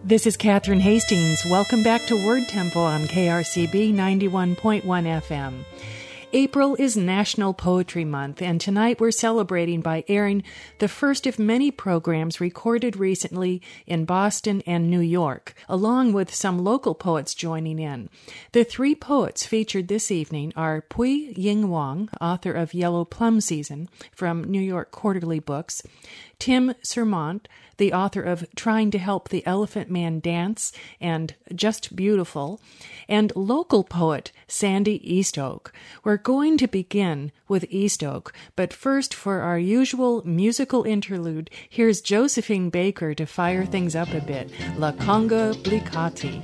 This is Catherine Hastings. Welcome back to Word Temple on KRCB 91.1 FM. April is National Poetry Month, and tonight we're celebrating by airing the first of many programs recorded recently in Boston and New York, along with some local poets joining in. The three poets featured this evening are Pui Ying Wang, author of Yellow Plum Season from New York Quarterly Books, Tim Sermont, the author of Trying to Help the Elephant Man Dance and Just Beautiful, and local poet Sandy Eastoak. We're going to begin with Eastoak, but first, for our usual musical interlude, here's Josephine Baker to fire things up a bit. La Conga Blicati.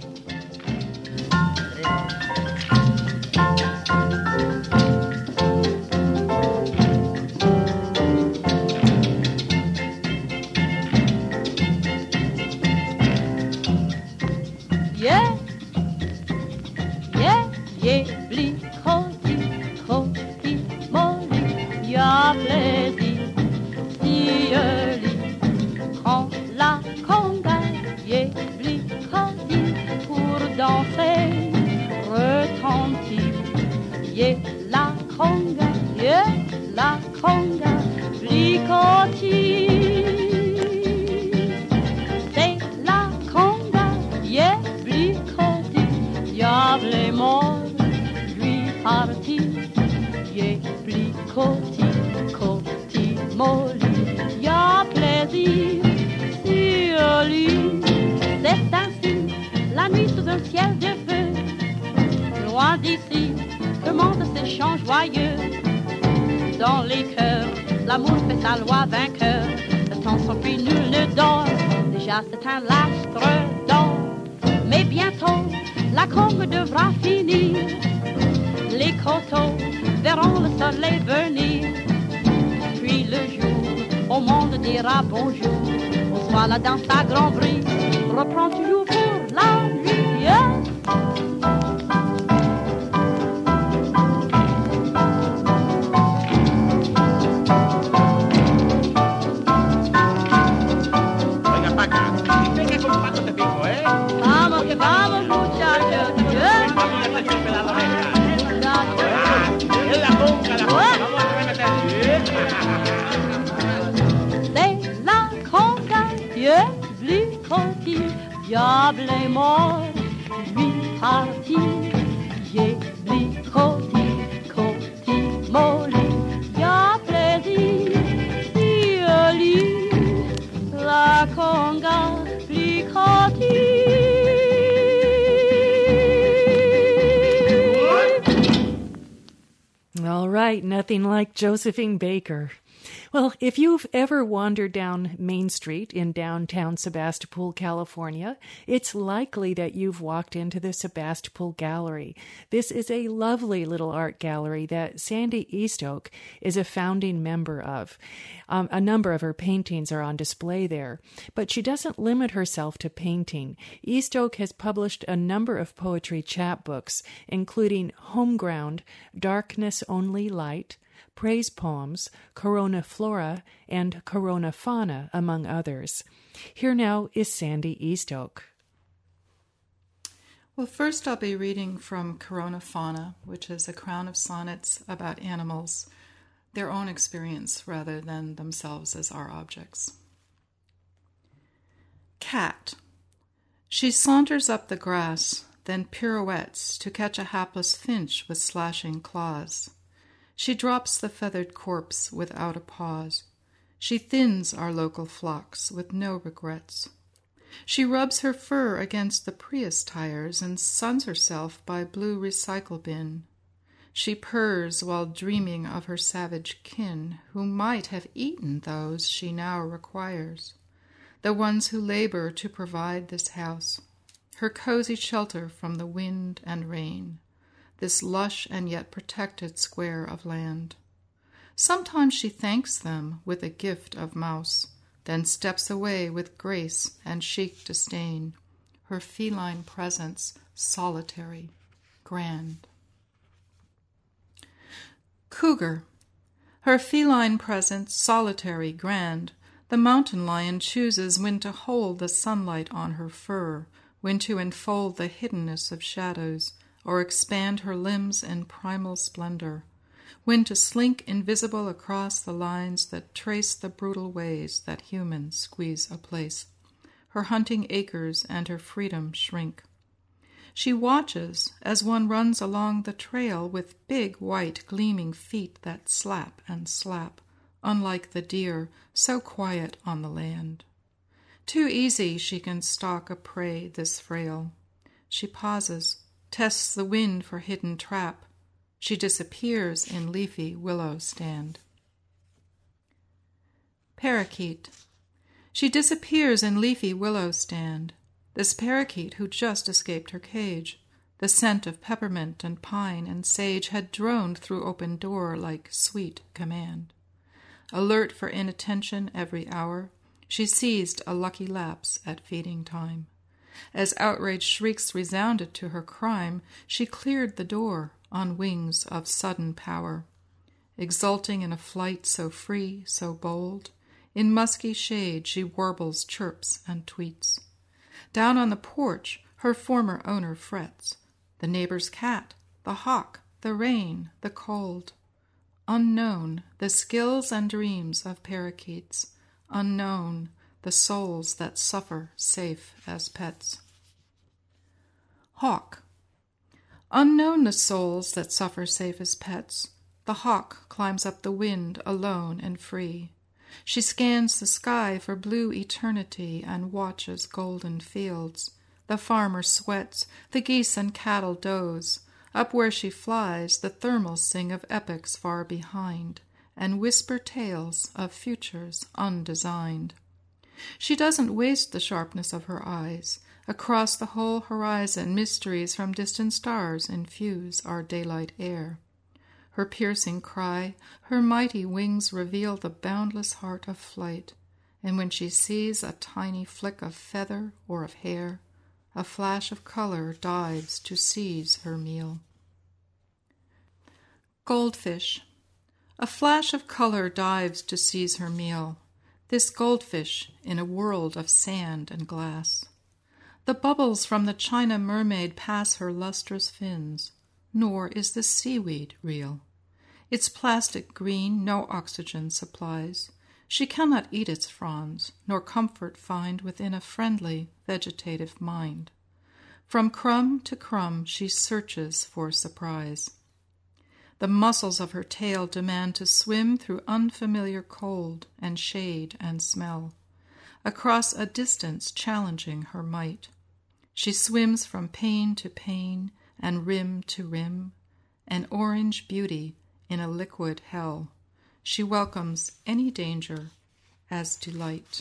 Dans les cœurs, l'amour fait sa loi vainqueur. Le temps s'enfuit, nul ne dort. Déjà c'est un lastre d'or. Mais bientôt, la congue devra finir. Les coteaux verront le soleil venir. Puis le jour, au monde dira bonjour. Au soir, la danse à grand bruit reprend toujours pour la nuit. Diable est mort, lui parti, j'ai bli coti, coti molli, y'a plaisir, si lit, la conga, bli coti. All right, nothing like Josephine Baker. Well, if you've ever wandered down Main Street in downtown Sebastopol, California, it's likely that you've walked into the Sebastopol Gallery. This is a lovely little art gallery that Sandy Eastoak is a founding member of. A number of her paintings are on display there, but she doesn't limit herself to painting. Eastoak has published a number of poetry chapbooks, including Homeground, Darkness Only Light, Praise Poems, Corona Flora, and Corona Fauna, among others. Here now is Sandy Eastoak. Well, first I'll be reading from Corona Fauna, which is a crown of sonnets about animals, their own experience rather than themselves as our objects. Cat. She saunters up the grass, then pirouettes to catch a hapless finch with slashing claws. She drops the feathered corpse without a pause. She thins our local flocks with no regrets. She rubs her fur against the Prius tires and suns herself by blue recycle bin. She purrs while dreaming of her savage kin, who might have eaten those she now requires, the ones who labor to provide this house, her cozy shelter from the wind and rain, this lush and yet protected square of land. Sometimes she thanks them with a gift of mouse, then steps away with grace and chic disdain, her feline presence solitary, grand. Cougar. Her feline presence solitary, grand, The mountain lion chooses when to hold the sunlight on her fur, when to enfold the hiddenness of shadows, or expand her limbs in primal splendor, when to slink invisible across the lines that trace the brutal ways that humans squeeze a place. Her hunting acres and her freedom shrink. She watches as one runs along the trail with big white gleaming feet that slap and slap, unlike the deer, so quiet on the land. Too easy she can stalk a prey this frail. She pauses, tests the wind for hidden trap. She disappears in leafy willow stand. Parakeet. She disappears in leafy willow stand. This parakeet who just escaped her cage. The scent of peppermint and pine and sage had droned through open door like sweet command. Alert for inattention every hour, she seized a lucky lapse at feeding time. As outraged shrieks resounded to her crime, she cleared the door on wings of sudden power. Exulting in a flight so free, so bold, in musky shade she warbles chirps and tweets. Down on the porch her former owner frets, the neighbor's cat, the hawk, the rain, the cold. Unknown the skills and dreams of parakeets, unknown the souls that suffer safe as pets. Hawk. Unknown the souls that suffer safe as pets, the hawk climbs up the wind alone and free. She scans the sky for blue eternity and watches golden fields. The farmer sweats, the geese and cattle doze. Up where she flies, the thermals sing of epics far behind and whisper tales of futures undesigned. She doesn't waste the sharpness of her eyes. Across the whole horizon, mysteries from distant stars infuse our daylight air. Her piercing cry, her mighty wings reveal the boundless heart of flight, and when she sees a tiny flick of feather or of hair, a flash of color dives to seize her meal. Goldfish. A flash of color dives to seize her meal, this goldfish in a world of sand and glass. The bubbles from the china mermaid pass her lustrous fins, nor is the seaweed real. Its plastic green no oxygen supplies. She cannot eat its fronds, nor comfort find within a friendly, vegetative mind. From crumb to crumb she searches for surprise. The muscles of her tail demand to swim through unfamiliar cold and shade and smell, across a distance challenging her might. She swims from pain to pain and rim to rim, an orange beauty in a liquid hell. She welcomes any danger as delight.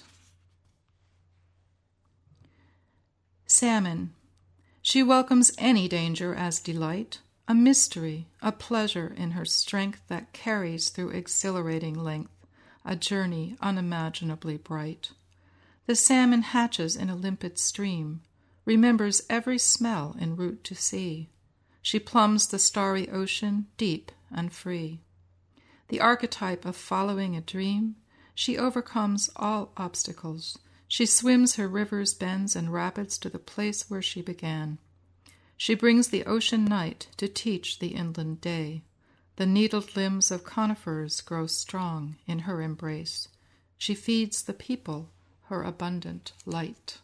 Salmon. She welcomes any danger as delight, a mystery, a pleasure in her strength that carries through exhilarating length, a journey unimaginably bright. The salmon hatches in a limpid stream, remembers every smell en route to sea. She plumbs the starry ocean deep and free. The archetype of following a dream, she overcomes all obstacles. She swims her rivers, bends, and rapids to the place where she began. She brings the ocean night to teach the inland day. The needled limbs of conifers grow strong in her embrace. She feeds the people her abundant light.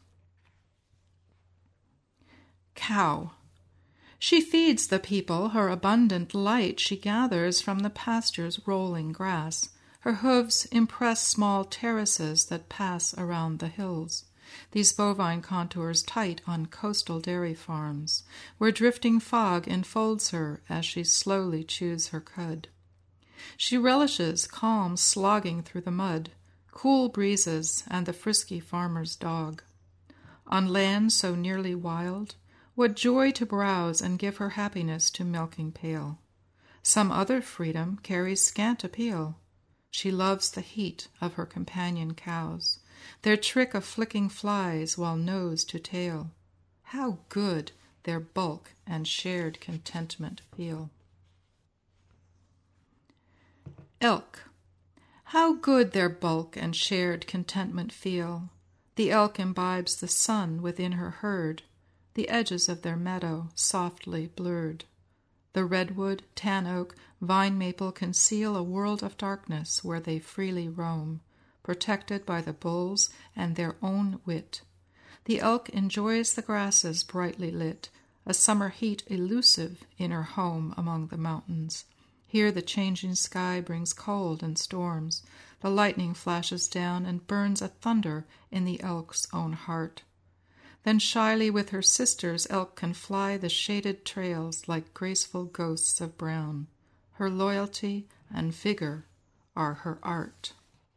Cow. She feeds the people her abundant light. She gathers from the pasture's rolling grass. Her hooves impress small terraces that pass around the hills. These bovine contours tight on coastal dairy farms, where drifting fog enfolds her as she slowly chews her cud. She relishes calm slogging through the mud, cool breezes, and the frisky farmer's dog. On land so nearly wild, what joy to browse and give her happiness to milking pail. Some other freedom carries scant appeal. She loves the heat of her companion cows, their trick of flicking flies while nose to tail. How good their bulk and shared contentment feel. Elk. How good their bulk and shared contentment feel. The elk imbibes the sun within her herd, the edges of their meadow softly blurred. The redwood, tan oak, vine maple conceal a world of darkness where they freely roam, protected by the bulls and their own wit. The elk enjoys the grasses brightly lit, a summer heat elusive in her home among the mountains. Here the changing sky brings cold and storms. The lightning flashes down and burns a thunder in the elk's own heart. Then shyly with her sisters elk can fly the shaded trails like graceful ghosts of brown. Her loyalty and vigor are her art.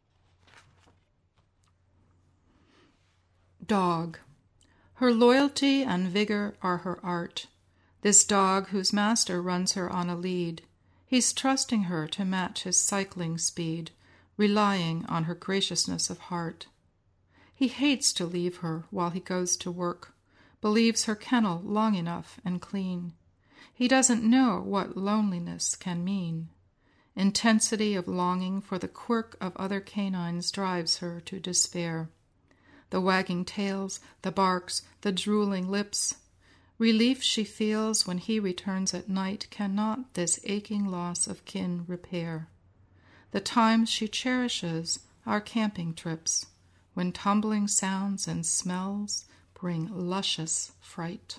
Dog. Her loyalty and vigor are her art. This dog whose master runs her on a lead. He's trusting her to match his cycling speed, relying on her graciousness of heart. He hates to leave her while he goes to work, believes her kennel long enough and clean. He doesn't know what loneliness can mean. Intensity of longing for the quirk of other canines drives her to despair. The wagging tails, the barks, the drooling lips. Relief she feels when he returns at night cannot this aching loss of kin repair. The times she cherishes are camping trips, when tumbling sounds and smells bring luscious fright.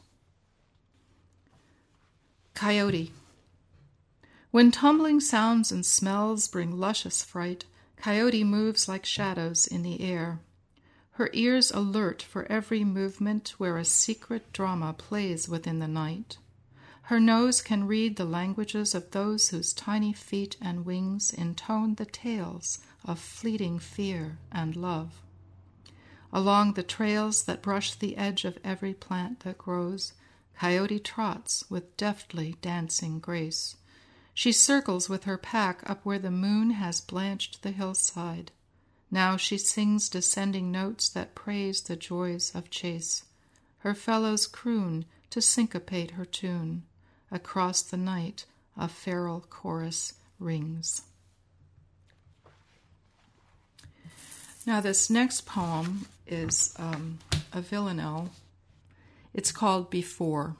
Coyote. When tumbling sounds and smells bring luscious fright, Coyote moves like shadows in the air. Her ears alert for every movement where a secret drama plays within the night. Her nose can read the languages of those whose tiny feet and wings intone the tales of fleeting fear and love. Along the trails that brush the edge of every plant that grows, Coyote trots with deftly dancing grace. She circles with her pack up where the moon has blanched the hillside. Now she sings descending notes that praise the joys of chase. Her fellows croon to syncopate her tune. Across the night a feral chorus rings. Now this next poem is a villanelle. It's called Before.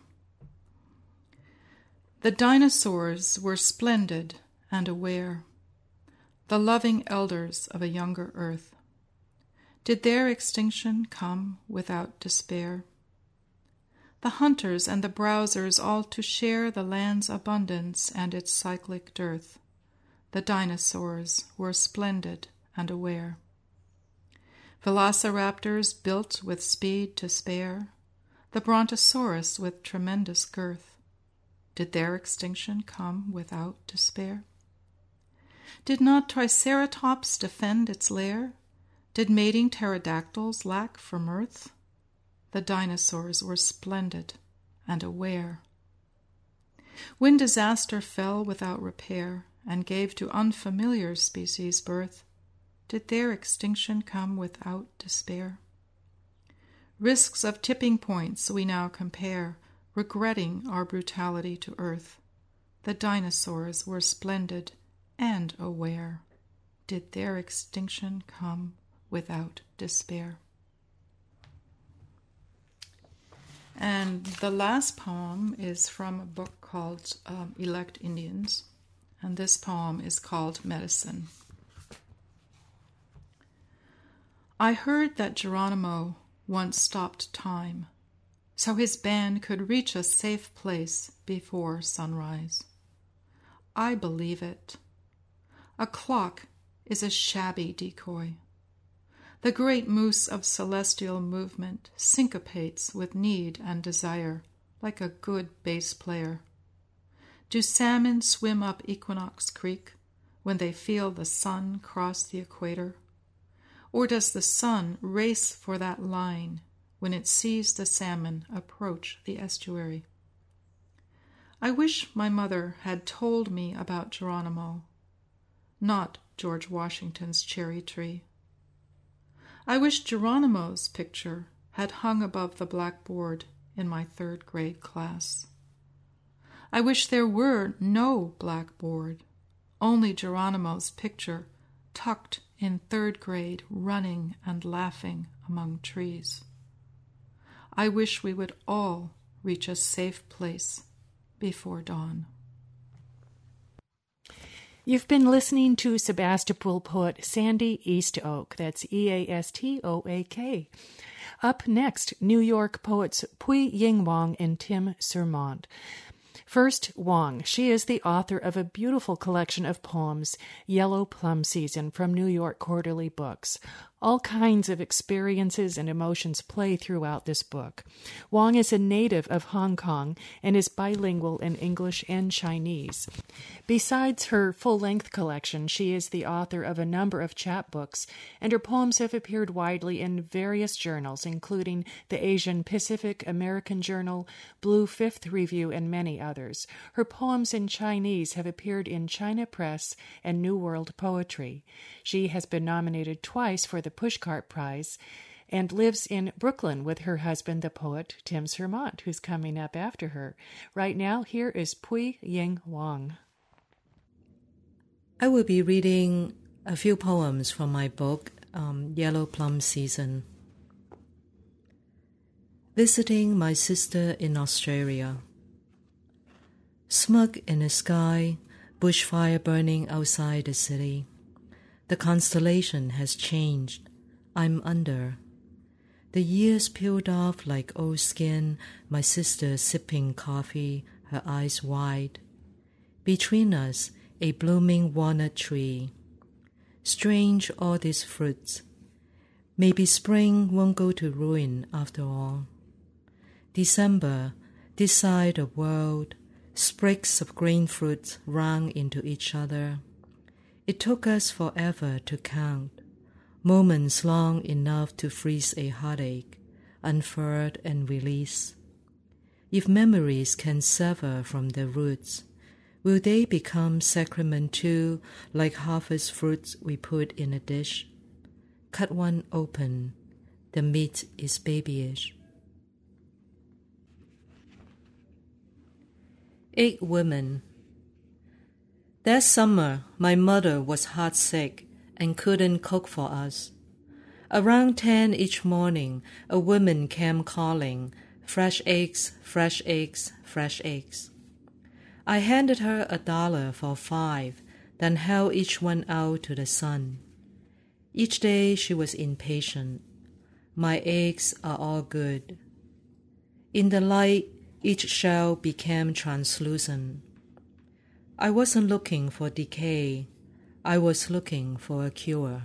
The dinosaurs were splendid and aware, the loving elders of a younger earth. Did their extinction come without despair? The hunters and the browsers all to share the land's abundance and its cyclic dearth. The dinosaurs were splendid and aware. Velociraptors built with speed to spare, the Brontosaurus with tremendous girth. Did their extinction come without despair? Did not Triceratops defend its lair? Did mating pterodactyls lack for mirth? The dinosaurs were splendid and aware. When disaster fell without repair and gave to unfamiliar species birth, did their extinction come without despair? Risks of tipping points we now compare, regretting our brutality to earth. The dinosaurs were splendid and aware. Did their extinction come without despair? And the last poem is from a book called Elect Indians, and this poem is called Medicine. I heard that Geronimo once stopped time, so his band could reach a safe place before sunrise. I believe it. A clock is a shabby decoy. The great moose of celestial movement syncopates with need and desire, like a good bass player. Do salmon swim up Equinox Creek when they feel the sun cross the equator? Or does the sun race for that line when it sees the salmon approach the estuary? I wish my mother had told me about Geronimo, not George Washington's cherry tree. I wish Geronimo's picture had hung above the blackboard in my 3rd grade class. I wish there were no blackboard, only Geronimo's picture tucked in 3rd grade, running and laughing among trees. I wish we would all reach a safe place before dawn. You've been listening to Sebastopol poet Sandy Eastoak. That's Eastoak. Up next, New York poets Pui Ying Wang and Tim Sermont. First, Wang. She is the author of a beautiful collection of poems, Yellow Plum Season, from New York Quarterly Books. All kinds of experiences and emotions play throughout this book. Wang is a native of Hong Kong and is bilingual in English and Chinese. Besides her full-length collection, she is the author of a number of chapbooks, and her poems have appeared widely in various journals, including the Asian Pacific American Journal, Blue Fifth Review, and many others. Her poems in Chinese have appeared in China Press and New World Poetry. She has been nominated twice for the Pushcart Prize and lives in Brooklyn with her husband, the poet Tim Sermont, who's coming up after her. Right now, here is Pui Ying Wang. I will be reading a few poems from my book, Yellow Plum Season. Visiting my sister in Australia. Smug in the sky, bushfire burning outside the city. The constellation has changed. I'm under. The years peeled off like old skin, my sister sipping coffee, her eyes wide. Between us, a blooming walnut tree. Strange all these fruits. Maybe spring won't go to ruin after all. December, this side of world, sprigs of green fruits run into each other. It took us forever to count, moments long enough to freeze a heartache, unfurled and release. If memories can sever from their roots, will they become sacrament too, like harvest fruits we put in a dish? Cut one open, the meat is babyish. 8 women. That summer, my mother was heartsick and couldn't cook for us. Around 10 each morning, a woman came calling, fresh eggs, fresh eggs, fresh eggs. I handed her $1 for 5, then held each one out to the sun. Each day she was impatient. My eggs are all good. In the light, each shell became translucent. I wasn't looking for decay. I was looking for a cure.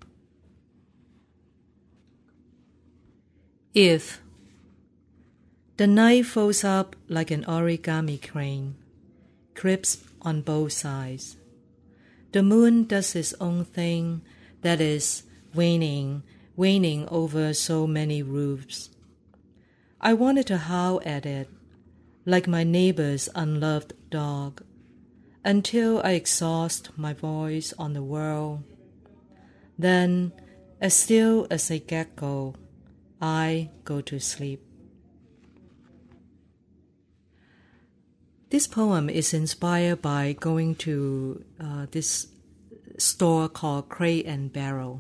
If the night folds up like an origami crane, crisp on both sides. The moon does its own thing, that is, waning over so many roofs. I wanted to howl at it, like my neighbor's unloved dog, until I exhaust my voice on the world. Then, as still as a gecko, I go to sleep. This poem is inspired by going to this store called Crate and Barrel.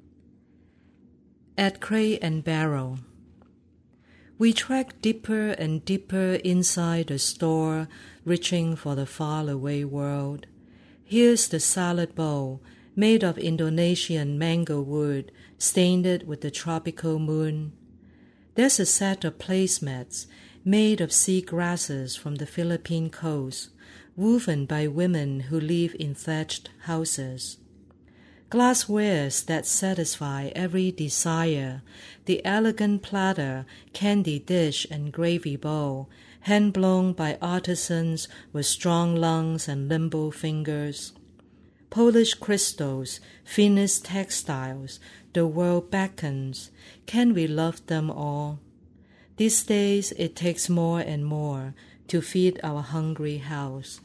At Crate and Barrel, we trek deeper and deeper inside the store, reaching for the faraway world. Here's the salad bowl, made of Indonesian mango wood, stained with the tropical moon. There's a set of placemats made of sea grasses from the Philippine coast, woven by women who live in thatched houses. Glasswares that satisfy every desire, the elegant platter, candy dish, and gravy bowl, hand-blown by artisans with strong lungs and limber fingers. Polish crystals, finest textiles, the world beckons. Can we love them all? These days it takes more and more to feed our hungry house.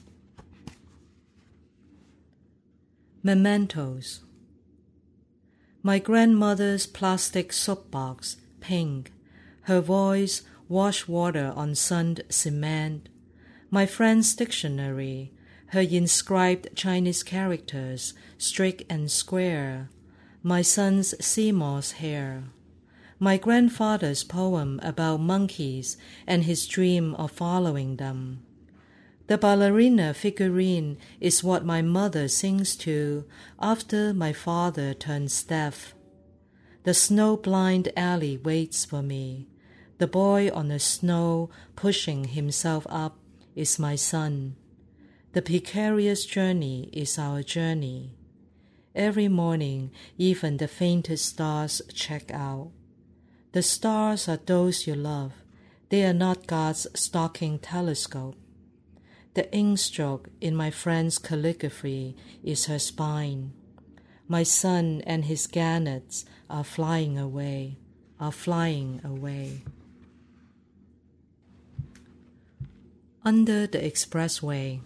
Mementos. My grandmother's plastic soapbox, pink, her voice wash water on sunned cement. My friend's dictionary, her inscribed Chinese characters, strict and square, my son's sea moss hair, my grandfather's poem about monkeys and his dream of following them. The ballerina figurine is what my mother sings to after my father turns deaf. The snow-blind alley waits for me. The boy on the snow pushing himself up is my son. The precarious journey is our journey. Every morning, even the faintest stars check out. The stars are those you love. They are not God's stalking telescope. The ink stroke in my friend's calligraphy is her spine. My son and his gannets are flying away, Under the expressway.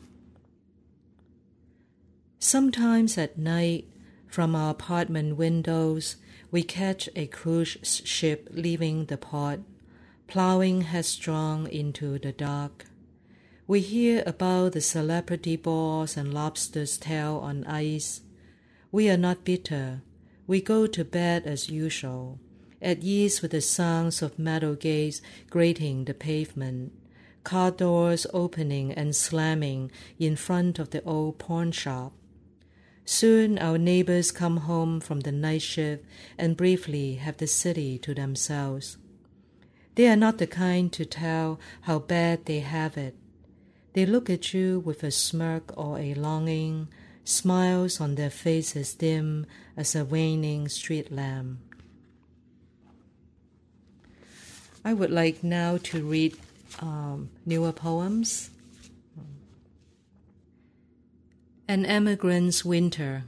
Sometimes at night, from our apartment windows, we catch a cruise ship leaving the port, plowing headstrong into the dark. We hear about the celebrity balls and lobster's tail on ice. We are not bitter. We go to bed as usual, at ease with the sounds of metal gates grating the pavement, car doors opening and slamming in front of the old pawn shop. Soon our neighbors come home from the night shift and briefly have the city to themselves. They are not the kind to tell how bad they have it. They look at you with a smirk or a longing, smiles on their faces dim as a waning street lamp. I would like now to read newer poems. An Emigrant's Winter.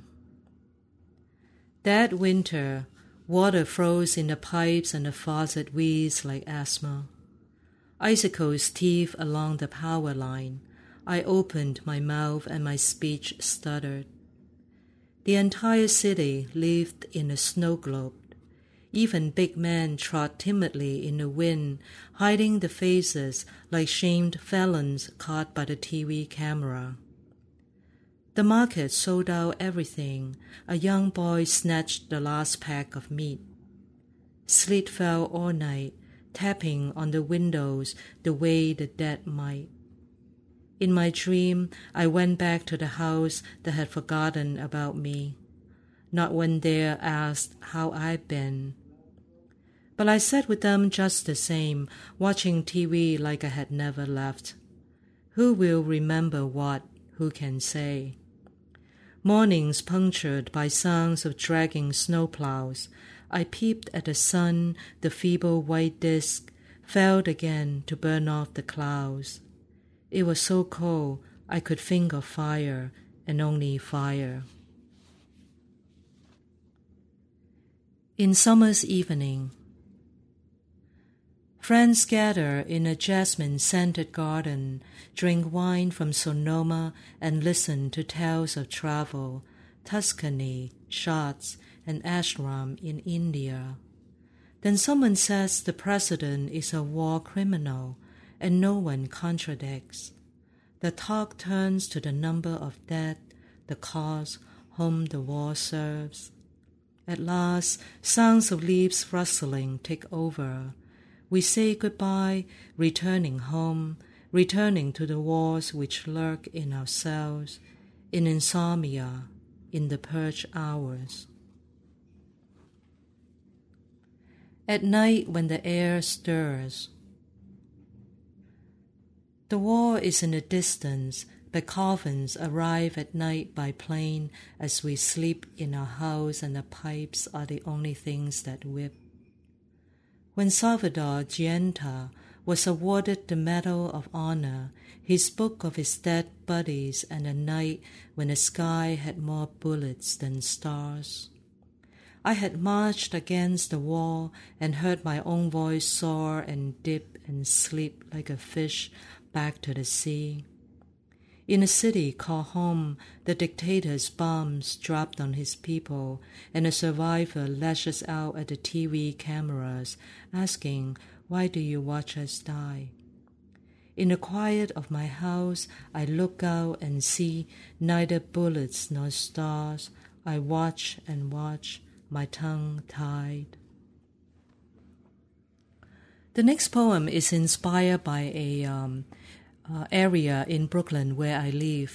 That winter, water froze in the pipes and the faucet wheezed like asthma. Icicles teethed along the power line. I opened my mouth and my speech stuttered. The entire city lived in a snow globe. Even big men trod timidly in the wind, hiding the faces like shamed felons caught by the TV camera. The market sold out everything. A young boy snatched the last pack of meat. Sleet fell all night, tapping on the windows the way the dead might. In my dream, I went back to the house that had forgotten about me. Not one there asked how I'd been. But I sat with them just the same, watching TV like I had never left. Who will remember what? Who can say? Mornings punctured by sounds of dragging snowplows, I peeped at the sun, the feeble white disk, failed again to burn off the clouds. It was so cold I could think of fire, and only fire. In summer's evening, friends gather in a jasmine-scented garden, drink wine from Sonoma, and listen to tales of travel, Tuscany, Shats, and ashram in India. Then someone says the president is a war criminal, and no one contradicts. The talk turns to the number of dead, the cause whom the war serves. At last, sounds of leaves rustling take over. We say goodbye, returning home, returning to the wars which lurk in ourselves, in insomnia, in the purge hours. At night when the air stirs. The war is in the distance, but coffins arrive at night by plane as we sleep in our house, and the pipes are the only things that whip. When Salvador Gienta was awarded the Medal of Honor, he spoke of his dead buddies and a night when the sky had more bullets than stars. I had marched against the wall and heard my own voice soar and dip and slip like a fish back to the sea. In a city called home, the dictator's bombs dropped on his people, and a survivor lashes out at the TV cameras, asking, "Why do you watch us die?" In the quiet of my house, I look out and see neither bullets nor stars. I watch and watch, my tongue tied. The next poem is inspired by a area in Brooklyn where I live.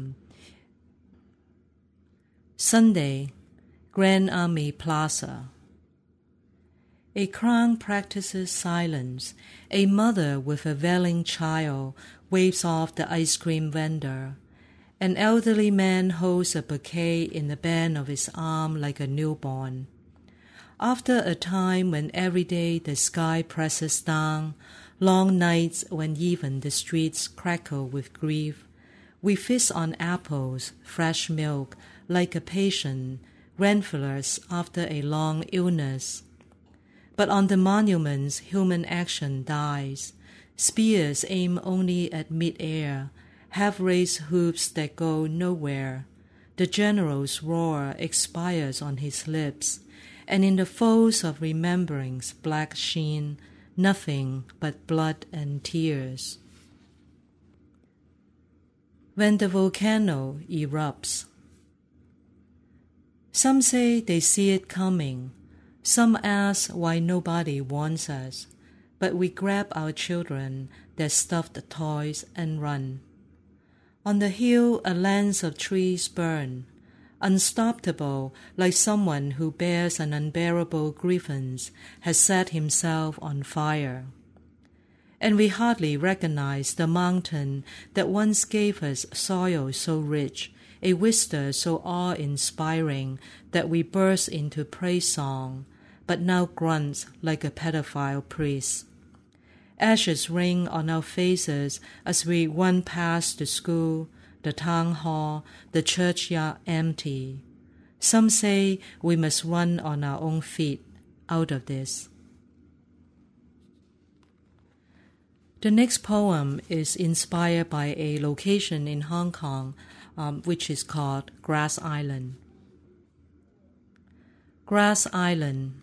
Sunday, Grand Army Plaza. A clown practices silence. A mother with a wailing child waves off the ice cream vendor. An elderly man holds a bouquet in the bend of his arm like a newborn. After a time when every day the sky presses down, long nights when even the streets crackle with grief, we feast on apples, fresh milk, like a patient, ravenous after a long illness. But on the monuments, human action dies. Spears aim only at mid-air, half-raised hoops that go nowhere. The general's roar expires on his lips, and in the folds of remembering's black sheen, nothing but blood and tears. When the volcano erupts. Some say they see it coming. Some ask why nobody warns us, but we grab our children, their stuffed toys, and run. On the hill a lance of trees burn, unstoppable, like someone who bears an unbearable grievance has set himself on fire. And we hardly recognize the mountain that once gave us soil so rich, a vista so awe-inspiring that we burst into praise song, but now grunts like a pedophile priest. Ashes rain on our faces as we run past the school, the town hall, the churchyard empty. Some say we must run on our own feet out of this. The next poem is inspired by a location in Hong Kong, which is called Grass Island. Grass Island.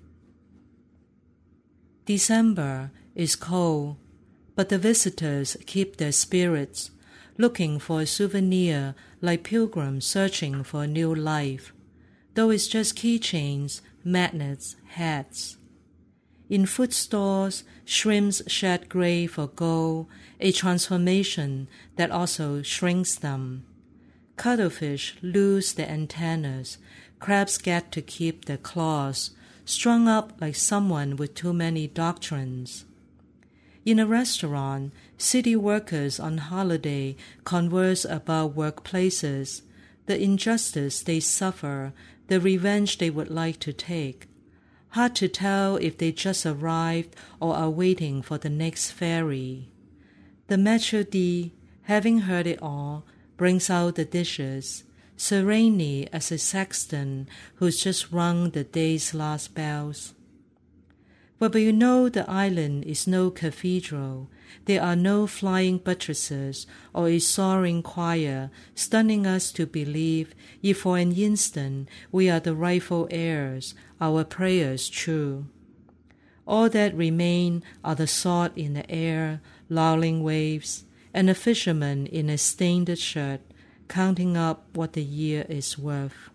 December is cold, but the visitors keep their spirits, looking for a souvenir like pilgrims searching for a new life, though it's just keychains, magnets, hats. In food stores, shrimps shed gray for gold, a transformation that also shrinks them. Cuttlefish lose their antennas, crabs get to keep their claws, strung up like someone with too many doctrines. In a restaurant, city workers on holiday converse about workplaces, the injustice they suffer, the revenge they would like to take. Hard to tell if they just arrived or are waiting for the next ferry. The maître d', having heard it all, brings out the dishes, serenely as a sexton who's just rung the day's last bells. But you know the island is no cathedral. There are no flying buttresses or a soaring choir stunning us to believe, if for an instant we are the rightful heirs, our prayers true. All that remain are the salt in the air, lulling waves, and a fisherman in a stained shirt, counting up what the year is worth.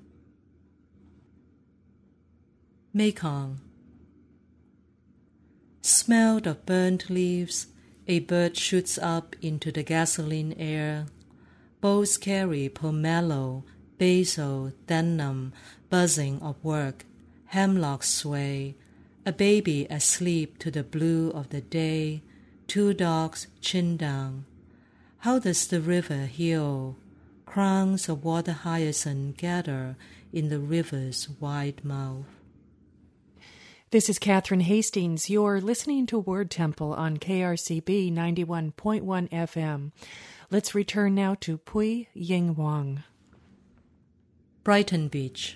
Mekong. Smell of burnt leaves, a bird shoots up into the gasoline air. Boats carry pomelo, basil, denim, buzzing of work, hemlocks sway, a baby asleep to the blue of the day, two dogs chin down. How does the river heal? Crowns of water hyacinth gather in the river's wide mouth. This is Catherine Hastings. You're listening to Word Temple on KRCB 91.1 FM. Let's return now to Pui Ying Wang. Brighton Beach.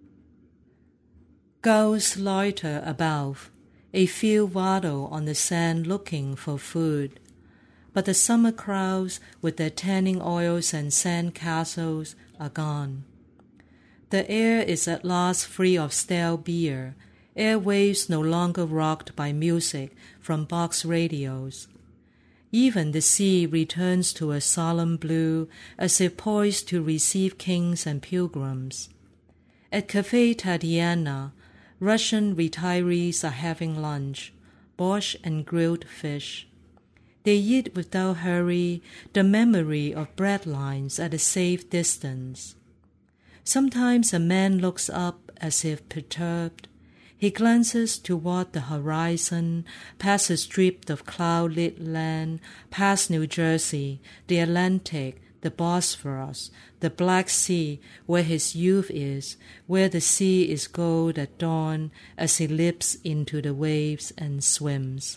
Gulls loiter above, a few waddle on the sand looking for food. But the summer crowds with their tanning oils and sand castles are gone. The air is at last free of stale beer, airwaves no longer rocked by music from box radios. Even the sea returns to a solemn blue as if poised to receive kings and pilgrims. At Café Tatiana, Russian retirees are having lunch, borscht and grilled fish. They eat without hurry, the memory of bread lines at a safe distance. Sometimes a man looks up as if perturbed. He glances toward the horizon, past a strip of cloud-lit land, past New Jersey, the Atlantic, the Bosphorus, the Black Sea, where his youth is, where the sea is gold at dawn as he leaps into the waves and swims.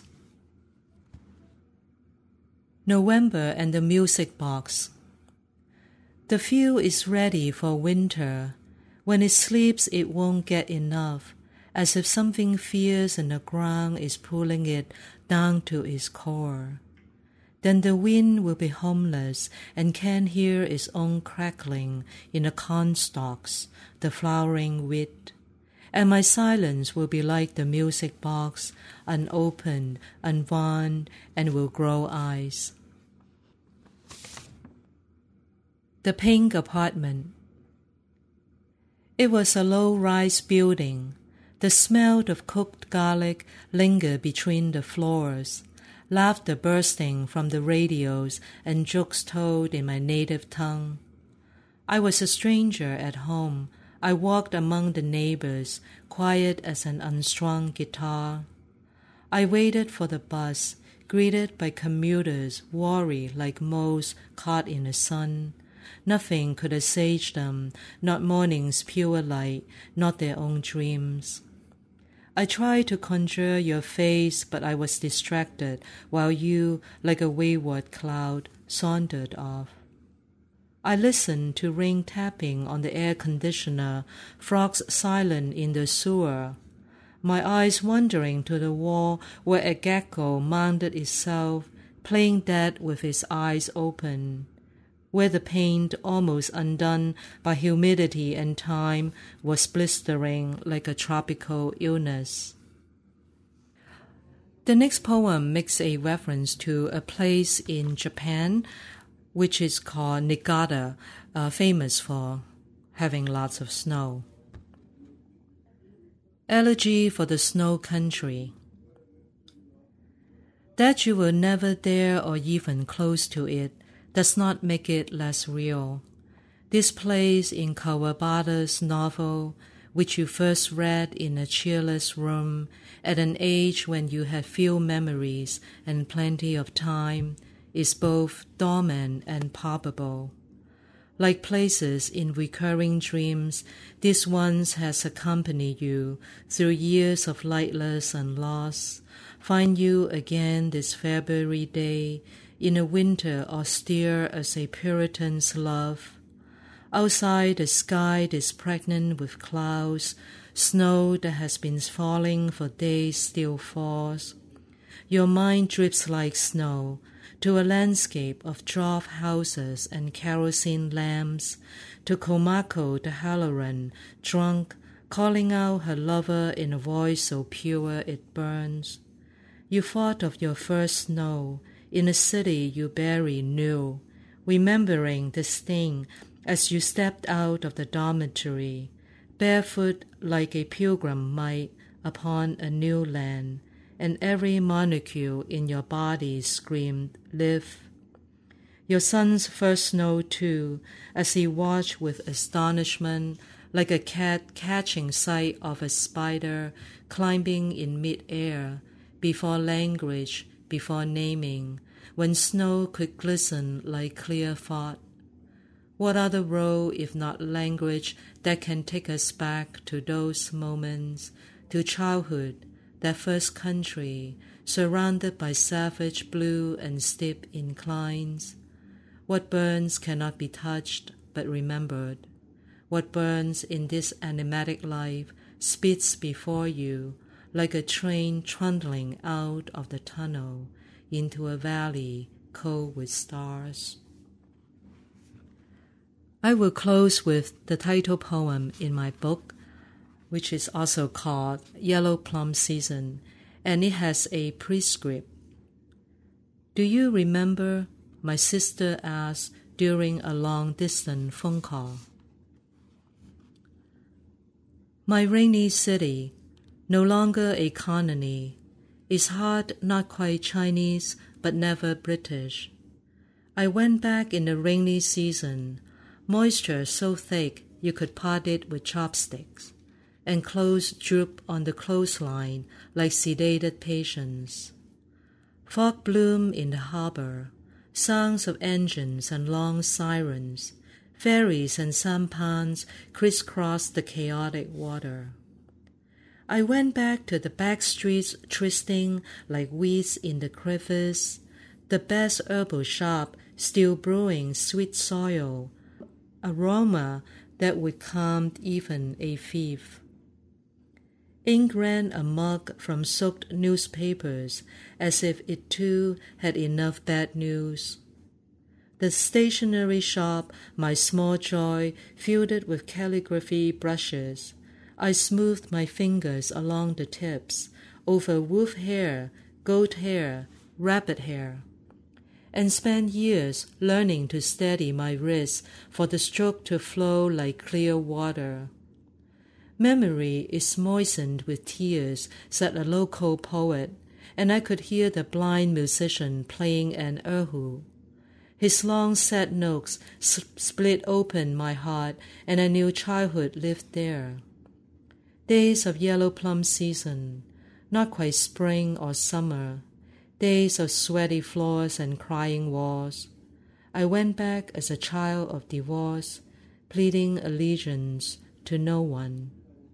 November and the Music Box. The field is ready for winter. When it sleeps, it won't get enough, as if something fierce in the ground is pulling it down to its core. Then the wind will be homeless and can't hear its own crackling in the cornstalks, the flowering wheat. And my silence will be like the music box, unopened, unwound, and will grow eyes. The Pink Apartment. It was a low-rise building. The smell of cooked garlic lingered between the floors. Laughter bursting from the radios and jokes told in my native tongue. I was a stranger at home. I walked among the neighbors, quiet as an unstrung guitar. I waited for the bus, greeted by commuters worry like moles caught in the sun. Nothing could assuage them, not morning's pure light, not their own dreams. I tried to conjure your face, but I was distracted, while you, like a wayward cloud, sauntered off. I listened to rain tapping on the air conditioner, frogs silent in the sewer, my eyes wandering to the wall where a gecko mounted itself, playing dead with its eyes open, where the paint, almost undone by humidity and time, was blistering like a tropical illness. The next poem makes a reference to a place in Japan which is called Niigata, famous for having lots of snow. Elegy for the Snow Country. That you will never dare or even close to it does not make it less real. This place in Kawabata's novel, which you first read in a cheerless room at an age when you had few memories and plenty of time, is both dormant and palpable. Like places in recurring dreams, this once has accompanied you through years of lightless and loss, find you again this February day, in a winter austere as a Puritan's love. Outside, the sky is pregnant with clouds, snow that has been falling for days still falls. Your mind drifts like snow to a landscape of dwarf houses and kerosene lamps, to Komako the Halloran, drunk, calling out her lover in a voice so pure it burns. You thought of your first snow, in a city you barely knew, remembering the sting as you stepped out of the dormitory, barefoot like a pilgrim might upon a new land, and every molecule in your body screamed, live. Your son's first snow, too, as he watched with astonishment, like a cat catching sight of a spider climbing in mid-air, before language, before naming, when snow could glisten like clear thought. What other role, if not language, that can take us back to those moments, to childhood, that first country, surrounded by savage blue and steep inclines? What burns cannot be touched but remembered? What burns in this enigmatic life speeds before you, like a train trundling out of the tunnel into a valley cold with stars? I will close with the title poem in my book, which is also called Yellow Plum Season, and it has a prescript. Do you remember? My sister asked during a long-distance phone call. My rainy city, no longer a colony, is hot, not quite Chinese, but never British. I went back in the rainy season, moisture so thick you could pot it with chopsticks, and clothes droop on the clothesline like sedated patients. Fog bloom in the harbor, sounds of engines and long sirens, ferries and sampans crisscross the chaotic water. I went back to the back streets twisting like weeds in the crevice, the best herbal shop still brewing sweet soil, aroma that would calm even a thief. Ink ran amok from soaked newspapers as if it too had enough bad news. The stationery shop, my small joy, filled it with calligraphy brushes. I smoothed my fingers along the tips, over wolf hair, goat hair, rabbit hair, and spent years learning to steady my wrists for the stroke to flow like clear water. Memory is moistened with tears, said a local poet, and I could hear the blind musician playing an erhu. His long sad notes split open my heart, and I knew childhood lived there. Days of yellow plum season, not quite spring or summer, days of sweaty floors and crying walls. I went back as a child of divorce, pleading allegiance to no one.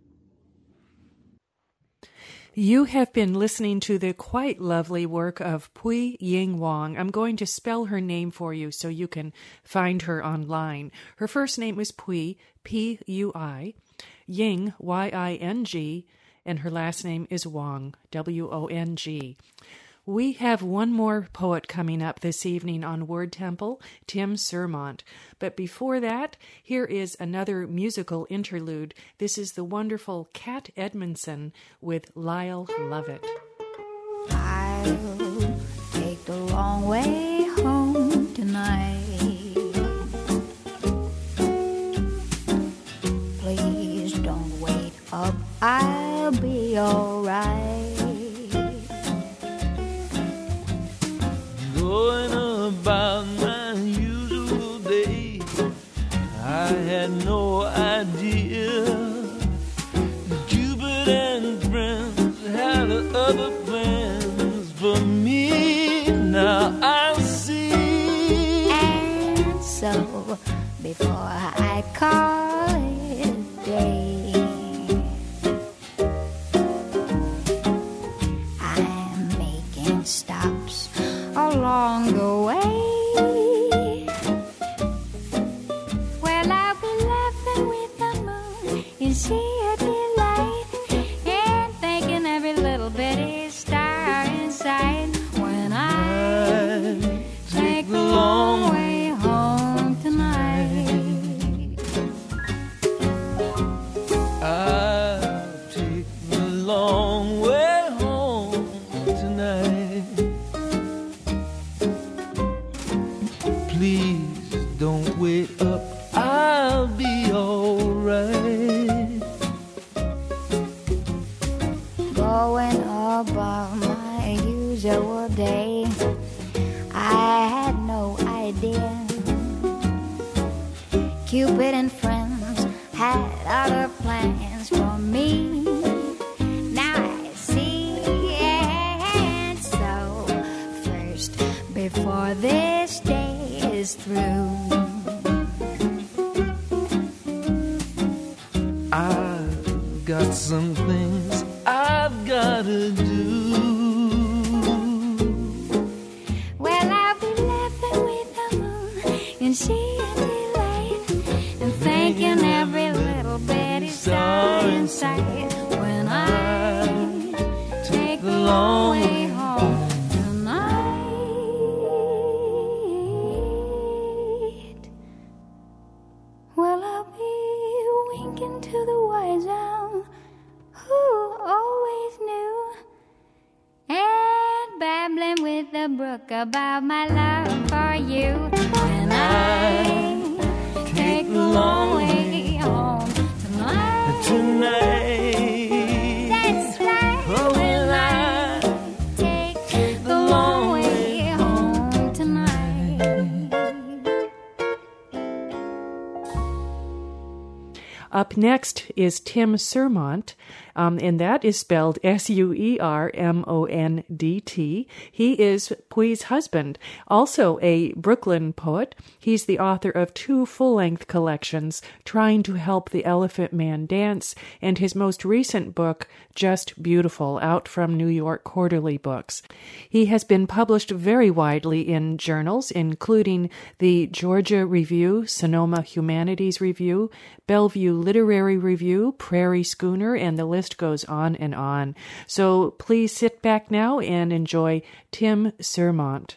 You have been listening to the quite lovely work of Pui Ying Wong. I'm going to spell her name for you so you can find her online. Her first name was Pui, P-U-I, Ying, Y-I-N-G, and her last name is Wong, W-O-N-G. We have one more poet coming up this evening on Word Temple, Tim Sermont. But before that, here is another musical interlude. This is the wonderful Cat Edmondson with Lyle Lovett. I'll take the long way home tonight. Please don't wait up, I'll be alright. Going about my usual day, I had no idea that Cupid and friends had other plans for me. Now I see. And so, before I call it a day, I'm making stops along the way. Well, I'll be laughing with the moon in sheer delight, and thanking every little bitty star in sight when I take the long way home tonight. I'll take the long way home tonight. Please don't wait up, I'll be alright. Going about my usual day, I had no idea Cupid and friends had other plans for me. Now I see, and so first, before this day is through, I've got some things I've gotta do. well, I'll be laughing with the moon and sheer delight, and thanking every little bitty star in sight when I take the long way home tonight. Well, I'll be winking to the wise owl who always knew, and babbling with the the brook about my love for you. When I take the long way home tonight. That's right. Oh, when I take the long way home tonight. Up next is Tim Surmont, and that is spelled Suermondt. He is Pui's husband, also a Brooklyn poet. He's the author of 2 full-length collections, Trying to Help the Elephant Man Dance, and his most recent book, Just Beautiful, out from New York Quarterly Books. He has been published very widely in journals, including the Georgia Review, Sonoma Humanities Review, Bellevue Literary Review, Prairie Schooner, and the list goes on and on. So please sit back now and enjoy Tim Surmont.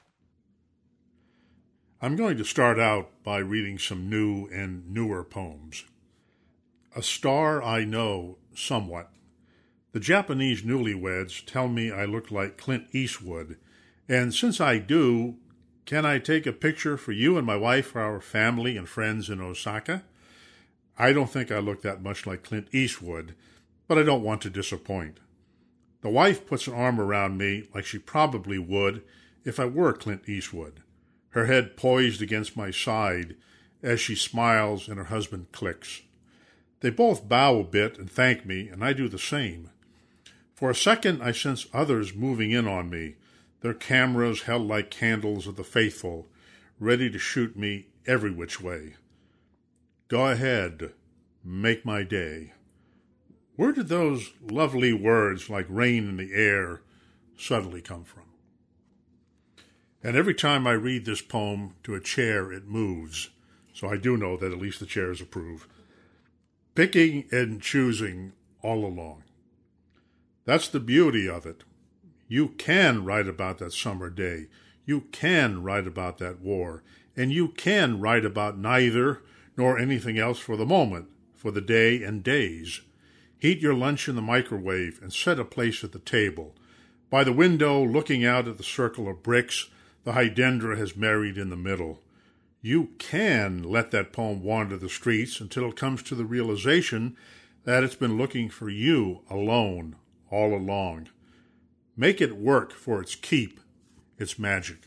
I'm going to start out by reading some new and newer poems. A Star I Know Somewhat. The Japanese newlyweds tell me I look like Clint Eastwood, and since I do, can I take a picture for you and my wife for our family and friends in Osaka? I don't think I look that much like Clint Eastwood, but I don't want to disappoint. The wife puts an arm around me like she probably would if I were Clint Eastwood, her head poised against my side as she smiles and her husband clicks. They both bow a bit and thank me, and I do the same. For a second I sense others moving in on me, their cameras held like candles of the faithful, ready to shoot me every which way. Go ahead, make my day. Where did those lovely words like rain in the air suddenly come from? And every time I read this poem to a chair, it moves, so I do know that at least the chairs approve. Picking and choosing all along. That's the beauty of it. You can write about that summer day. You can write about that war. And you can write about neither nor anything else for the moment, for the day and days. Heat your lunch in the microwave and set a place at the table. By the window, looking out at the circle of bricks the hydrangea has married in the middle. You can let that poem wander the streets until it comes to the realization that it's been looking for you alone all along. Make it work for its keep, its magic.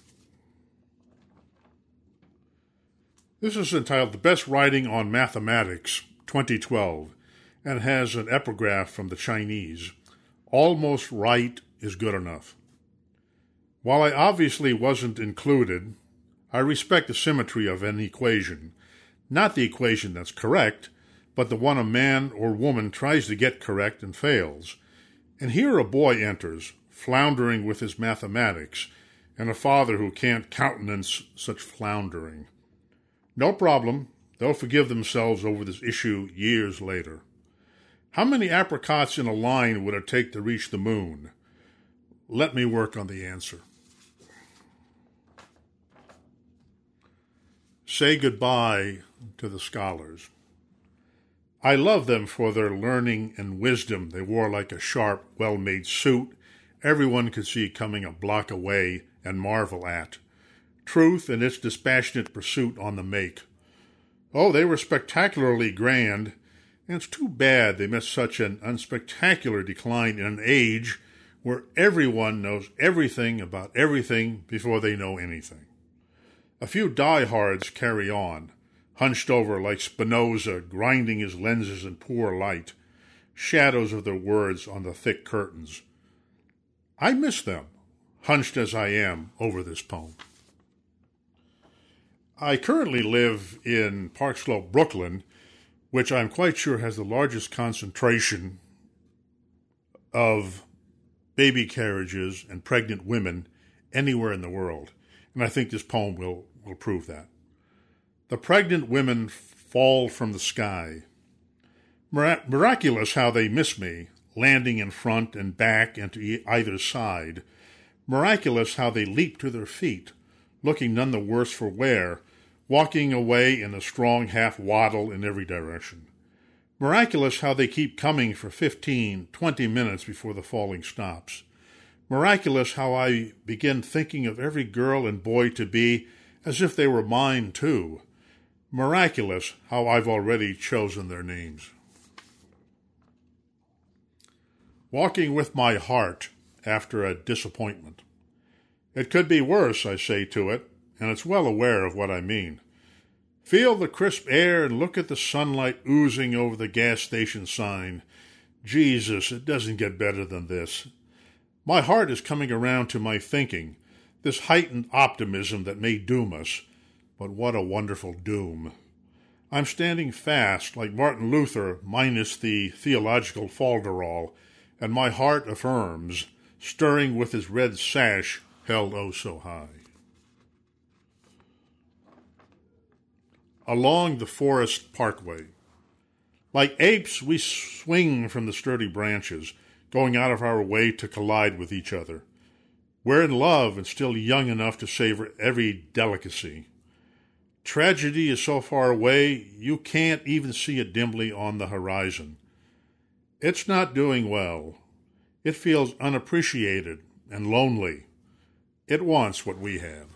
This is entitled The Best Writing on Mathematics, 2012, and has an epigraph from the Chinese. Almost right is good enough. While I obviously wasn't included, I respect the symmetry of an equation. Not the equation that's correct, but the one a man or woman tries to get correct and fails. And here a boy enters, floundering with his mathematics, and a father who can't countenance such floundering. No problem, they'll forgive themselves over this issue years later. How many apricots in a line would it take to reach the moon? Let me work on the answer. Say goodbye to the scholars. I love them for their learning and wisdom they wore like a sharp, well-made suit everyone could see coming a block away and marvel at. Truth and its dispassionate pursuit on the make. Oh, they were spectacularly grand, and it's too bad they missed such an unspectacular decline in an age where everyone knows everything about everything before they know anything. A few diehards carry on, hunched over like Spinoza, grinding his lenses in poor light, shadows of their words on the thick curtains. I miss them, hunched as I am over this poem. I currently live in Park Slope, Brooklyn, which I'm quite sure has the largest concentration of baby carriages and pregnant women anywhere in the world. And I think this poem will prove that. The pregnant women fall from the sky. Miraculous how they miss me, landing in front and back and to either side. Miraculous how they leap to their feet, looking none the worse for wear, walking away in a strong half-waddle in every direction. Miraculous how they keep coming for 15, 20 minutes before the falling stops. Miraculous how I begin thinking of every girl and boy to be as if they were mine too. Miraculous how I've already chosen their names. Walking with my heart after a disappointment. It could be worse, I say to it, and it's well aware of what I mean. Feel the crisp air and look at the sunlight oozing over the gas station sign. Jesus, it doesn't get better than this. My heart is coming around to my thinking, this heightened optimism that may doom us. But what a wonderful doom. I'm standing fast, like Martin Luther, minus the theological falderall, and my heart affirms, stirring with his red sash held oh so high. Along the forest parkway. Like apes, we swing from the sturdy branches, going out of our way to collide with each other. We're in love and still young enough to savor every delicacy. Tragedy is so far away, you can't even see it dimly on the horizon. It's not doing well. It feels unappreciated and lonely. It wants what we have.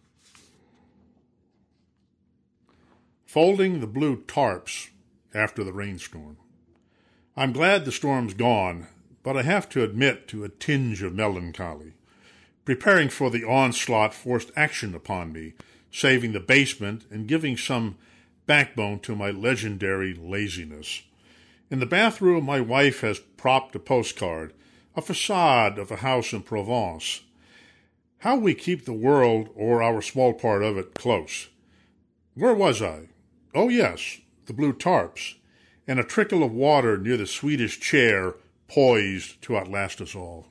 Folding the blue tarps after the rainstorm. I'm glad the storm's gone, but I have to admit to a tinge of melancholy. Preparing for the onslaught forced action upon me, saving the basement and giving some backbone to my legendary laziness. In the bathroom, my wife has propped a postcard, a facade of a house in Provence. How we keep the world, or our small part of it, close. Where was I? Oh yes, the blue tarps, and a trickle of water near the Swedish chair poised to outlast us all.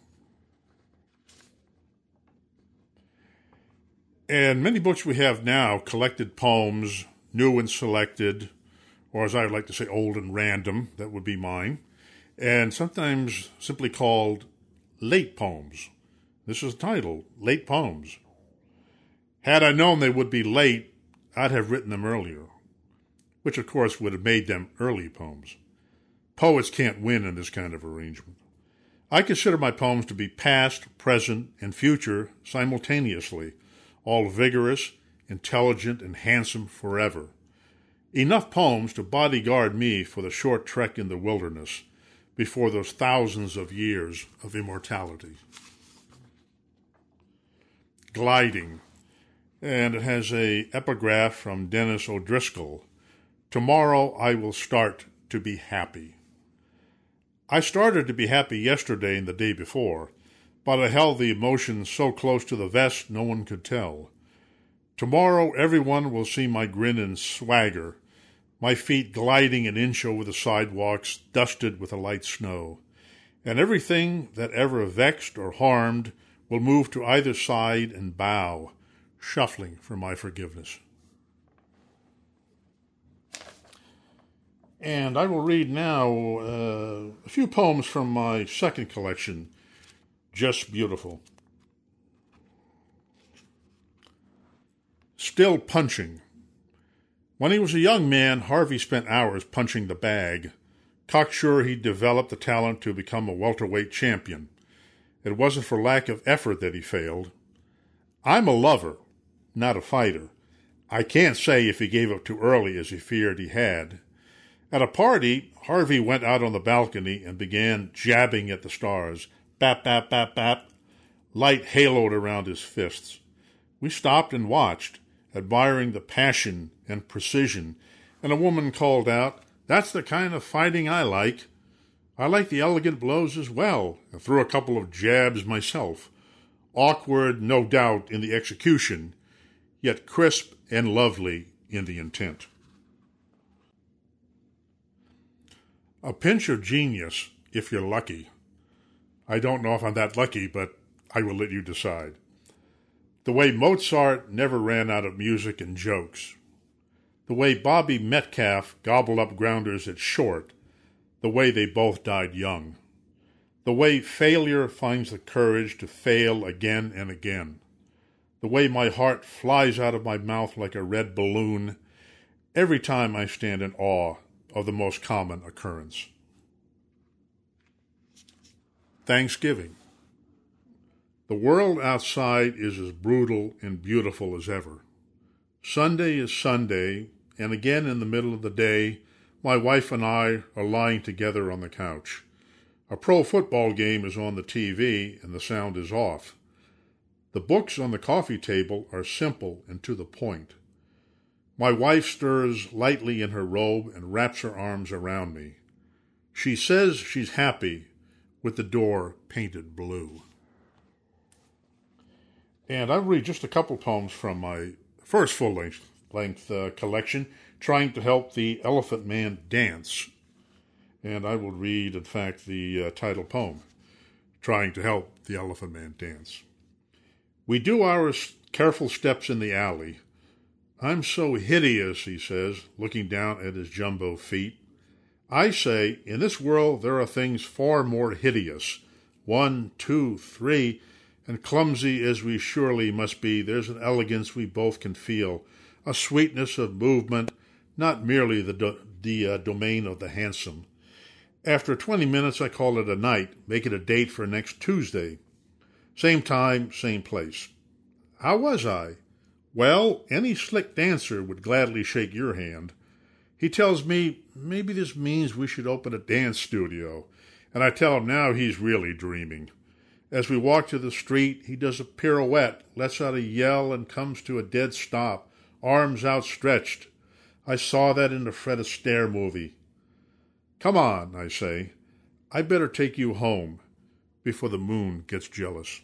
And many books we have now, collected poems, new and selected, or as I would like to say, old and random, that would be mine, and sometimes simply called late poems. This is the title, Late Poems. Had I known they would be late, I'd have written them earlier, which of course would have made them early poems. Poets can't win in this kind of arrangement. I consider my poems to be past, present, and future simultaneously, all vigorous, intelligent, and handsome forever. Enough poems to bodyguard me for the short trek in the wilderness before those thousands of years of immortality. Gliding, and it has an epigraph from Dennis O'Driscoll. Tomorrow I will start to be happy. I started to be happy yesterday and the day before, but I held the emotions so close to the vest no one could tell. Tomorrow everyone will see my grin and swagger, my feet gliding an inch over the sidewalks dusted with a light snow, and everything that ever vexed or harmed will move to either side and bow, shuffling for my forgiveness. And I will read now a few poems from my second collection, Just Beautiful. Still punching. When he was a young man, Harvey spent hours punching the bag, cocksure he'd developed the talent to become a welterweight champion. It wasn't for lack of effort that he failed. I'm a lover, not a fighter. I can't say if he gave up too early as he feared he had. At a party, Harvey went out on the balcony and began jabbing at the stars. Bap, bap, bap, bap. Light haloed around his fists. We stopped and watched, admiring the passion and precision, and a woman called out, "That's the kind of fighting I like. I like the elegant blows as well," and threw a couple of jabs myself. Awkward, no doubt, in the execution, yet crisp and lovely in the intent. A pinch of genius, if you're lucky. I don't know if I'm that lucky, but I will let you decide. The way Mozart never ran out of music and jokes. The way Bobby Metcalf gobbled up grounders at short. The way they both died young. The way failure finds the courage to fail again and again. The way my heart flies out of my mouth like a red balloon every time I stand in awe of the most common occurrence. Thanksgiving. The world outside is as brutal and beautiful as ever. Sunday is Sunday, and again in the middle of the day, my wife and I are lying together on the couch. A pro football game is on the TV, and the sound is off. The books on the coffee table are simple and to the point. My wife stirs lightly in her robe and wraps her arms around me. She says she's happy with the door painted blue. And I'll read just a couple poems from my first full-length collection, Trying to Help the Elephant Man Dance. And I will read, in fact, the title poem, Trying to Help the Elephant Man Dance. We do our careful steps in the alley. I'm so hideous, he says, looking down at his jumbo feet. I say, in this world there are things far more hideous. 1, 2, 3, and clumsy as we surely must be, there's an elegance we both can feel, a sweetness of movement, not merely the domain of the handsome. After 20 minutes, I call it a night, make it a date for next Tuesday. Same time, same place. How was I? Well, any slick dancer would gladly shake your hand. He tells me maybe this means we should open a dance studio, and I tell him now he's really dreaming. As we walk to the street, he does a pirouette, lets out a yell, and comes to a dead stop, arms outstretched. I saw that in the Fred Astaire movie. Come on, I say. I better take you home before the moon gets jealous.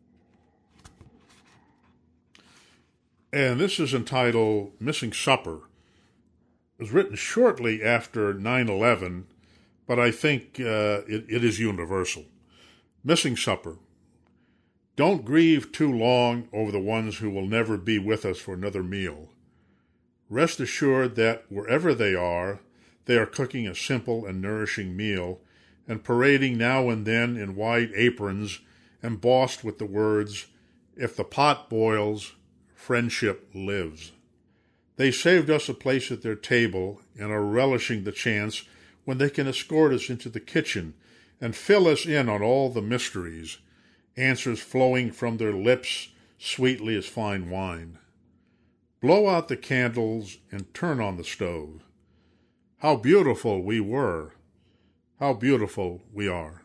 And this is entitled Missing Supper. It was written shortly after 9/11, but I think it is universal. Missing supper. Don't grieve too long over the ones who will never be with us for another meal. Rest assured that wherever they are cooking a simple and nourishing meal and parading now and then in wide aprons embossed with the words, "If the pot boils, friendship lives." They saved us a place at their table and are relishing the chance when they can escort us into the kitchen and fill us in on all the mysteries, answers flowing from their lips sweetly as fine wine. Blow out the candles and turn on the stove. How beautiful we were. How beautiful we are.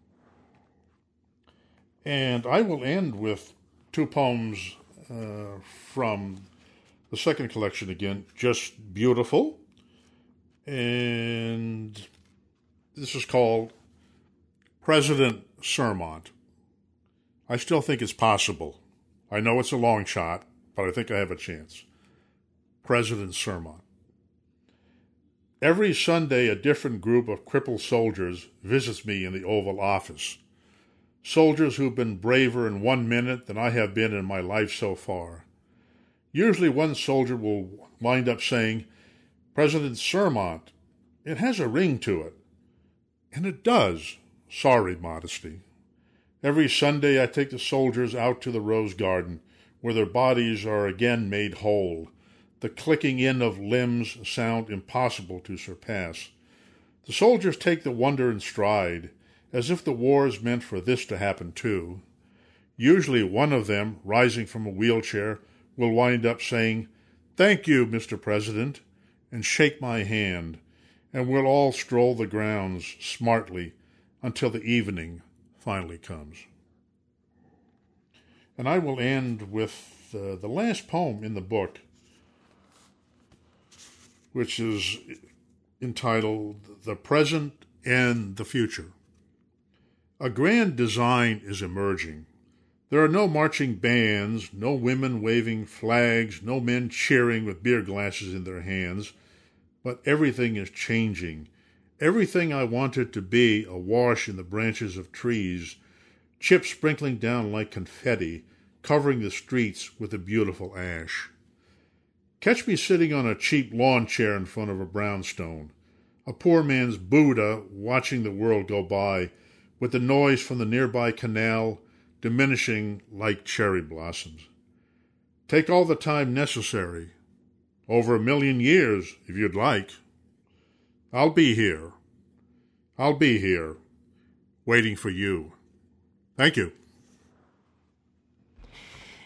And I will end with two poems from the second collection again, Just Beautiful. And this is called President Surmont. I still think it's possible. I know it's a long shot, but I think I have a chance. President Surmont. Every Sunday, a different group of crippled soldiers visits me in the Oval Office. Soldiers who've been braver in 1 minute than I have been in my life so far. Usually one soldier will wind up saying, "President Surmont, it has a ring to it." And it does. Sorry, modesty. Every Sunday I take the soldiers out to the Rose Garden, where their bodies are again made whole. The clicking in of limbs sound impossible to surpass. The soldiers take the wonder in stride, as if the war's meant for this to happen too. Usually one of them, rising from a wheelchair, will wind up saying, "Thank you, Mr. President," and shake my hand, and we'll all stroll the grounds smartly until the evening finally comes. And I will end with the last poem in the book, which is entitled The Present and the Future. A grand design is emerging. There are no marching bands, no women waving flags, no men cheering with beer glasses in their hands, but everything is changing. Everything I wanted to be awash in the branches of trees, chips sprinkling down like confetti, covering the streets with a beautiful ash. Catch me sitting on a cheap lawn chair in front of a brownstone, a poor man's Buddha watching the world go by, with the noise from the nearby canal diminishing like cherry blossoms. Take all the time necessary, over 1,000,000 years if you'd like. I'll be here. I'll be here, waiting for you. Thank you.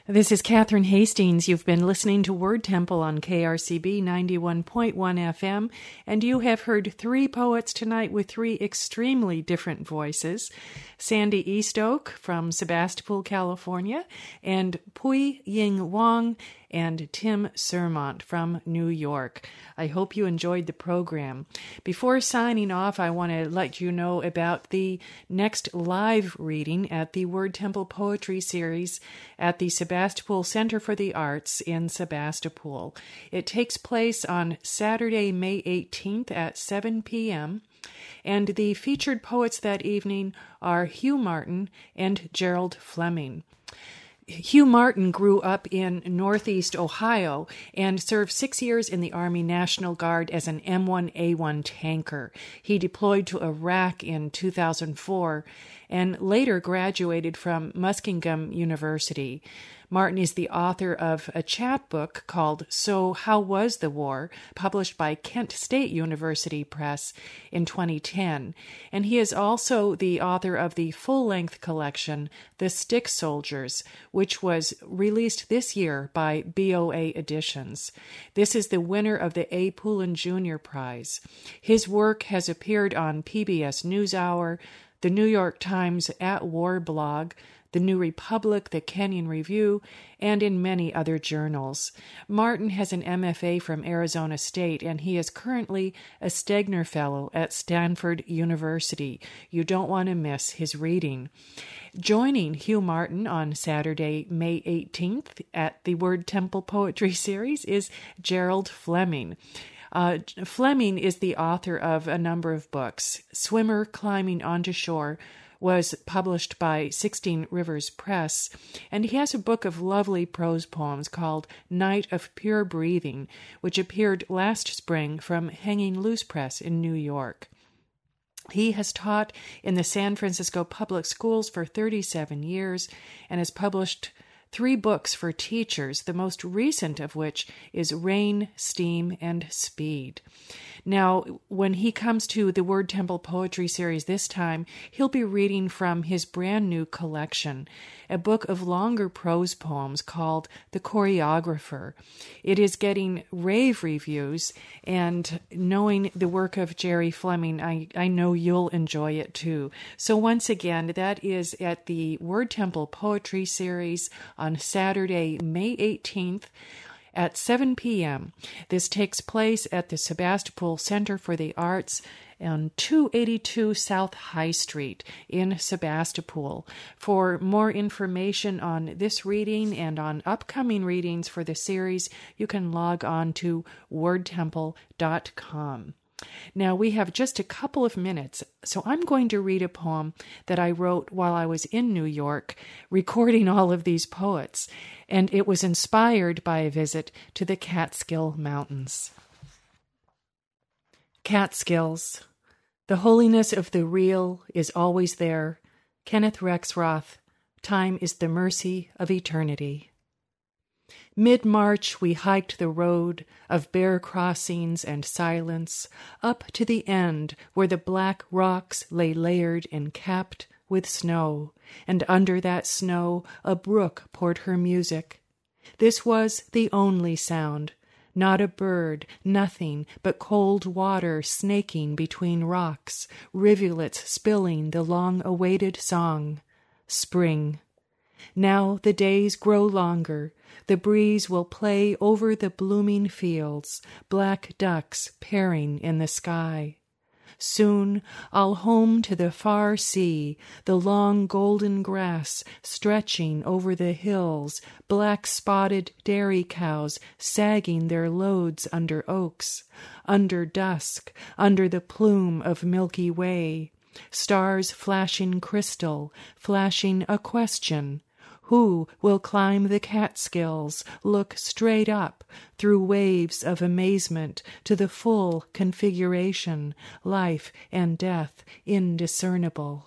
This is Catherine Hastings. You've been listening to Word Temple on KRCB 91.1 FM, and you have heard three poets tonight with three extremely different voices. Sandy Eastoke from Sebastopol, California, and Pui Ying Wong and Tim Sermont from New York. I hope you enjoyed the program. Before signing off, I want to let you know about the next live reading at the Word Temple Poetry Series at the Sebastopol Center for the Arts in Sebastopol. It takes place on Saturday, May 18th at 7 p.m., and the featured poets that evening are Hugh Martin and Gerald Fleming. Hugh Martin grew up in Northeast Ohio and served 6 years in the Army National Guard as an M1A1 tanker. He deployed to Iraq in 2004 and later graduated from Muskingum University. Martin is the author of a chapbook called So How Was the War, published by Kent State University Press in 2010. And he is also the author of the full-length collection, The Stick Soldiers, which was released this year by BOA Editions. This is the winner of the A. Poulin Jr. Prize. His work has appeared on PBS NewsHour, the New York Times At War blog, the New Republic, the Kenyon Review, and in many other journals. Martin has an MFA from Arizona State, and he is currently a Stegner Fellow at Stanford University. You don't want to miss his reading. Joining Hugh Martin on Saturday, May 18th at the Word Temple Poetry Series is Gerald Fleming. Fleming is the author of a number of books. Swimmer Climbing Onto Shore was published by 16 Rivers Press, and he has a book of lovely prose poems called Night of Pure Breathing, which appeared last spring from Hanging Loose Press in New York. He has taught in the San Francisco Public Schools for 37 years and has published 3 books for teachers, the most recent of which is Rain, Steam, and Speed. Now, when he comes to the Word Temple Poetry Series this time, he'll be reading from his brand new collection, a book of longer prose poems called The Choreographer. It is getting rave reviews, and knowing the work of Jerry Fleming, I know you'll enjoy it too. So once again, that is at the Word Temple Poetry Series on Saturday, May 18th, at 7 p.m. This takes place at the Sebastopol Center for the Arts on 282 South High Street in Sebastopol. For more information on this reading and on upcoming readings for the series, you can log on to wordtemple.com. Now, we have just a couple of minutes, so I'm going to read a poem that I wrote while I was in New York recording all of these poets, and it was inspired by a visit to the Catskill Mountains. Catskills. The holiness of the real is always there. Kenneth Rexroth. Time is the mercy of eternity. Mid-March we hiked the road of bare crossings and silence up to the end where the black rocks lay layered and capped with snow, and under that snow a brook poured her music. This was the only sound, not a bird, nothing but cold water snaking between rocks, rivulets spilling the long-awaited song. Spring. Now the days grow longer. The breeze will play over the blooming fields, black ducks pairing in the sky. Soon I'll home to the far sea, the long golden grass stretching over the hills, black-spotted dairy cows sagging their loads under oaks, under dusk, under the plume of Milky Way, stars flashing crystal, flashing a question. Who will climb the Catskills, look straight up, through waves of amazement, to the full configuration, life and death indiscernible?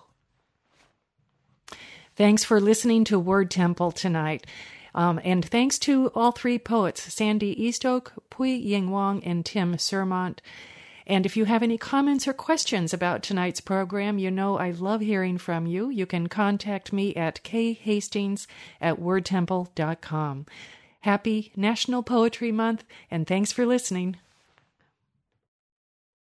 Thanks for listening to Word Temple tonight. And thanks to all 3 poets, Sandy Eastoke, Pui Ying Wong, and Tim Sermont. And if you have any comments or questions about tonight's program, you know I love hearing from you. You can contact me at khastings@wordtemple.com. Happy National Poetry Month, and thanks for listening.